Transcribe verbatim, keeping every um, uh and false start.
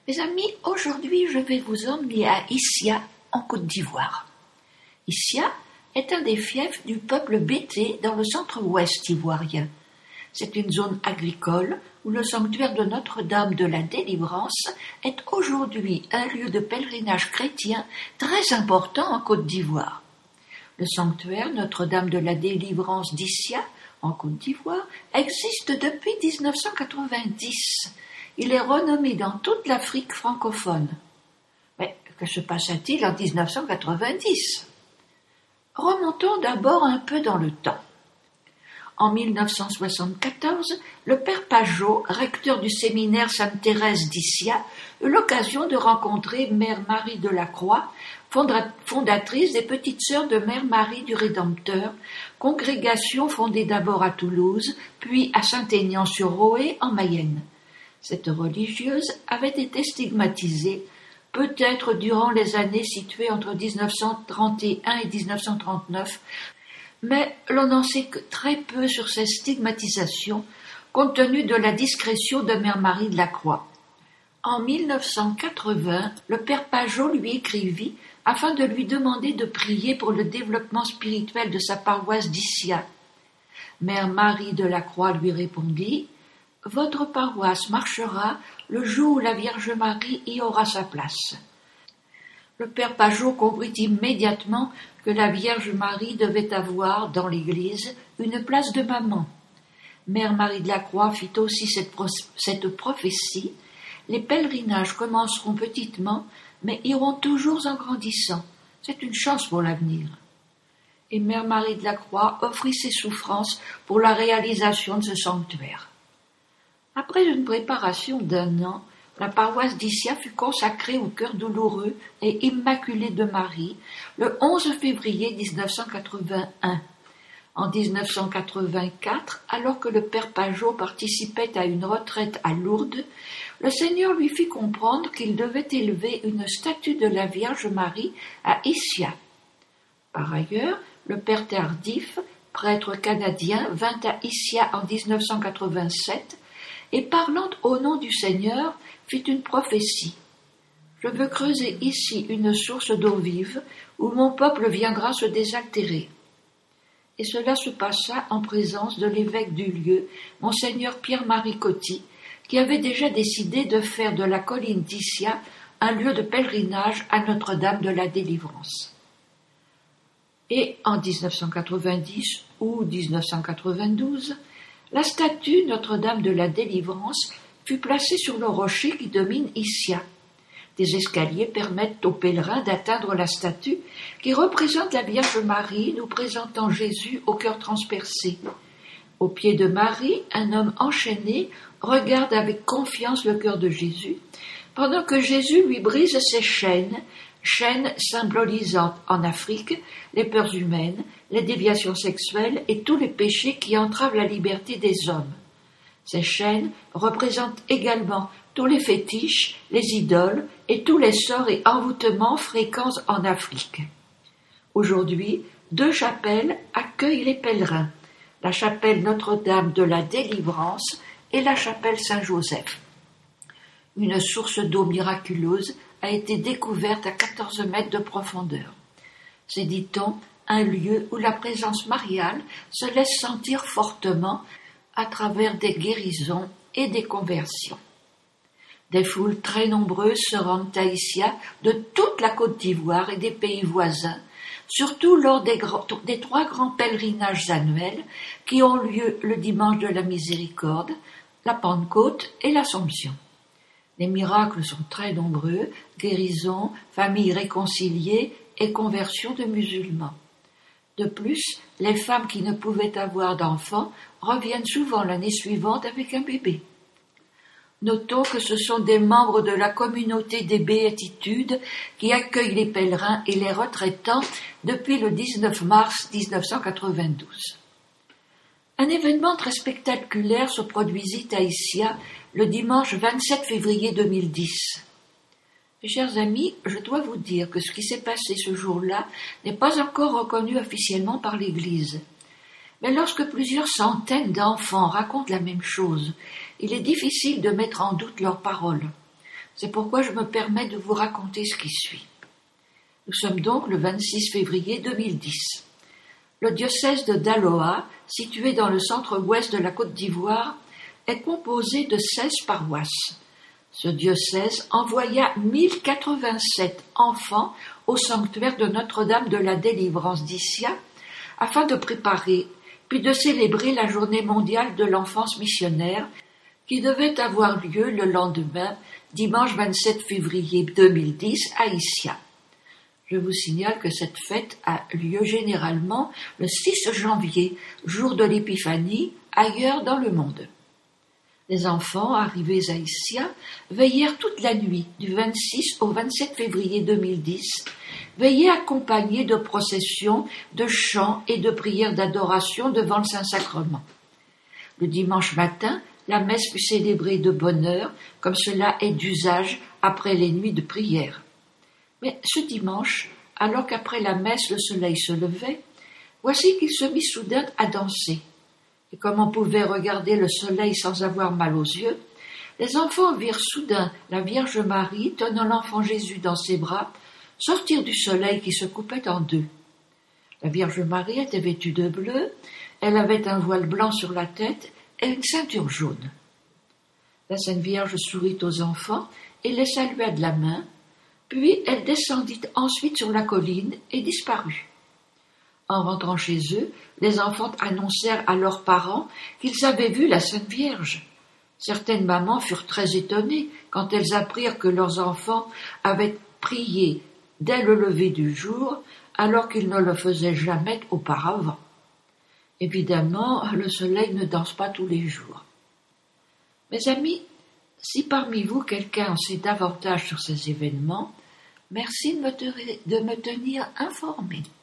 Mes amis, aujourd'hui je vais vous emmener à Issia, en Côte d'Ivoire. Issia est un des fiefs du peuple Bété dans le centre-ouest ivoirien. C'est une zone agricole où le sanctuaire de Notre-Dame de la Délivrance est aujourd'hui un lieu de pèlerinage chrétien très important en Côte d'Ivoire. Le sanctuaire Notre-Dame de la Délivrance d'Issia, en Côte d'Ivoire, existe depuis dix-neuf cent quatre-vingt-dix. Il est renommé dans toute l'Afrique francophone. Mais que se passa-t-il en dix-neuf cent quatre-vingt-dix? Remontons d'abord un peu dans le temps. En mille neuf cent soixante-quatorze, le père Pajot, recteur du séminaire Sainte-Thérèse d'Issia, eut l'occasion de rencontrer Mère Marie de la Croix, fondatrice des Petites Sœurs de Mère Marie du Rédempteur, congrégation fondée d'abord à Toulouse, puis à Saint-Aignan-sur-Roë en Mayenne. Cette religieuse avait été stigmatisée, peut-être durant les années situées entre dix-neuf cent trente et un et dix-neuf cent trente-neuf, mais l'on n'en sait que très peu sur ces stigmatisations, compte tenu de la discrétion de Mère Marie de la Croix. En mille neuf cent quatre-vingts, le père Pajot lui écrivit afin de lui demander de prier pour le développement spirituel de sa paroisse d'Issia. Mère Marie de la Croix lui répondit « Votre paroisse marchera le jour où la Vierge Marie y aura sa place. » Le père Pajot comprit immédiatement que la Vierge Marie devait avoir dans l'Église une place de maman. Mère Marie de la Croix fit aussi cette, pro- cette prophétie. Les pèlerinages commenceront petitement, mais iront toujours en grandissant. C'est une chance pour l'avenir. Et Mère Marie de la Croix offrit ses souffrances pour la réalisation de ce sanctuaire. Après une préparation d'un an, la paroisse d'Issia fut consacrée au cœur douloureux et immaculé de Marie le onze février dix-neuf cent quatre-vingt-un. En dix-neuf cent quatre-vingt-quatre, alors que le père Pajot participait à une retraite à Lourdes, le Seigneur lui fit comprendre qu'il devait élever une statue de la Vierge Marie à Issia. Par ailleurs, le père Tardif, prêtre canadien, vint à Issia en dix-neuf cent quatre-vingt-sept et parlant au nom du Seigneur, fit une prophétie. « Je veux creuser ici une source d'eau vive, où mon peuple viendra se désaltérer. » Et cela se passa en présence de l'évêque du lieu, monseigneur Pierre-Marie Coty, qui avait déjà décidé de faire de la colline d'Issia un lieu de pèlerinage à Notre-Dame de la Délivrance. Et en dix-neuf cent quatre-vingt-dix ou dix-neuf cent quatre-vingt-douze, la statue Notre-Dame de la Délivrance fut placée sur le rocher qui domine Issia. Des escaliers permettent aux pèlerins d'atteindre la statue qui représente la Vierge Marie nous présentant Jésus au cœur transpercé. Au pied de Marie, un homme enchaîné regarde avec confiance le cœur de Jésus, pendant que Jésus lui brise ses chaînes, chaînes symbolisant en Afrique les peurs humaines, les déviations sexuelles et tous les péchés qui entravent la liberté des hommes. Ces chaînes représentent également tous les fétiches, les idoles et tous les sorts et envoûtements fréquents en Afrique. Aujourd'hui, deux chapelles accueillent les pèlerins, la chapelle Notre-Dame de la Délivrance et la chapelle Saint-Joseph. Une source d'eau miraculeuse a été découverte à quatorze mètres de profondeur. C'est, dit-on, un lieu où la présence mariale se laisse sentir fortement à travers des guérisons et des conversions. Des foules très nombreuses se rendent à Issia de toute la Côte d'Ivoire et des pays voisins, surtout lors des, grands, des trois grands pèlerinages annuels qui ont lieu le dimanche de la Miséricorde, la Pentecôte et l'Assomption. Les miracles sont très nombreux, guérisons, familles réconciliées et conversions de musulmans. De plus, les femmes qui ne pouvaient avoir d'enfants reviennent souvent l'année suivante avec un bébé. Notons que ce sont des membres de la communauté des Béatitudes qui accueillent les pèlerins et les retraitants depuis le dix-neuf mars dix-neuf cent quatre-vingt-douze. Un événement très spectaculaire se produisit à Issia le dimanche vingt-sept février deux mille dix. Mes chers amis, je dois vous dire que ce qui s'est passé ce jour-là n'est pas encore reconnu officiellement par l'Église. Mais lorsque plusieurs centaines d'enfants racontent la même chose, il est difficile de mettre en doute leurs paroles. C'est pourquoi je me permets de vous raconter ce qui suit. Nous sommes donc le vingt-six février deux mille dix. Le diocèse de Daloa, situé dans le centre-ouest de la Côte d'Ivoire, est composé de seize paroisses. Ce diocèse envoya mille quatre-vingt-sept enfants au sanctuaire de Notre-Dame de la Délivrance d'Issia afin de préparer puis de célébrer la journée mondiale de l'enfance missionnaire qui devait avoir lieu le lendemain, dimanche vingt-sept février deux mille dix, à Issia. Je vous signale que cette fête a lieu généralement le six janvier, jour de l'Épiphanie, ailleurs dans le monde. Les enfants, arrivés à Issia, veillèrent toute la nuit, du vingt-six au vingt-sept février deux mille dix, veillaient accompagnés de processions, de chants et de prières d'adoration devant le Saint-Sacrement. Le dimanche matin, la messe fut célébrée de bonne heure, comme cela est d'usage après les nuits de prière. Mais ce dimanche, alors qu'après la messe le soleil se levait, voici qu'il se mit soudain à danser. Et comme on pouvait regarder le soleil sans avoir mal aux yeux, les enfants virent soudain la Vierge Marie tenant l'enfant Jésus dans ses bras sortir du soleil qui se coupait en deux. La Vierge Marie était vêtue de bleu, elle avait un voile blanc sur la tête et une ceinture jaune. La Sainte Vierge sourit aux enfants et les salua de la main, puis elle descendit ensuite sur la colline et disparut. En rentrant chez eux, les enfants annoncèrent à leurs parents qu'ils avaient vu la Sainte Vierge. Certaines mamans furent très étonnées quand elles apprirent que leurs enfants avaient prié dès le lever du jour, alors qu'ils ne le faisaient jamais auparavant. Évidemment, le soleil ne danse pas tous les jours. Mes amis, si parmi vous quelqu'un en sait davantage sur ces événements, merci de me, te- de me tenir informé.